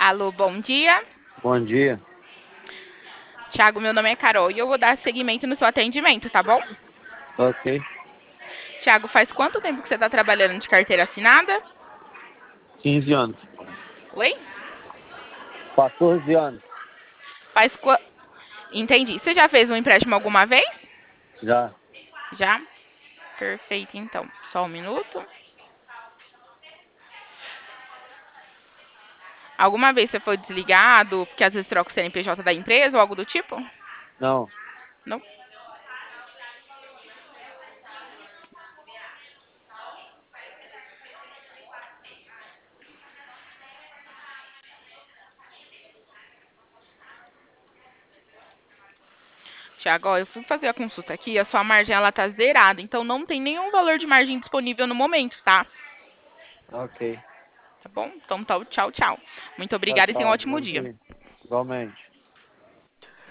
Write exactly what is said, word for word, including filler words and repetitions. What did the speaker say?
Alô, bom dia. Bom dia. Tiago, meu nome é Carol e eu vou dar seguimento no seu atendimento, tá bom? Ok. Tiago, faz quanto tempo que você está trabalhando de carteira assinada? quinze anos. Oi? quatorze anos. Faz qua... Entendi. Você já fez um empréstimo alguma vez? Já. Já? Perfeito, então. Só um minuto. Alguma vez você foi desligado porque às vezes troca o C N P J da empresa ou algo do tipo? Não. Não. Tiago, ó, eu fui fazer a consulta aqui, a sua margem ela tá zerada, então não tem nenhum valor de margem disponível no momento, tá? Ok. Tá bom? Então, tá, tchau, tchau. Muito Tchau, obrigada e tenha um tchau. ótimo Bom dia. dia. Igualmente.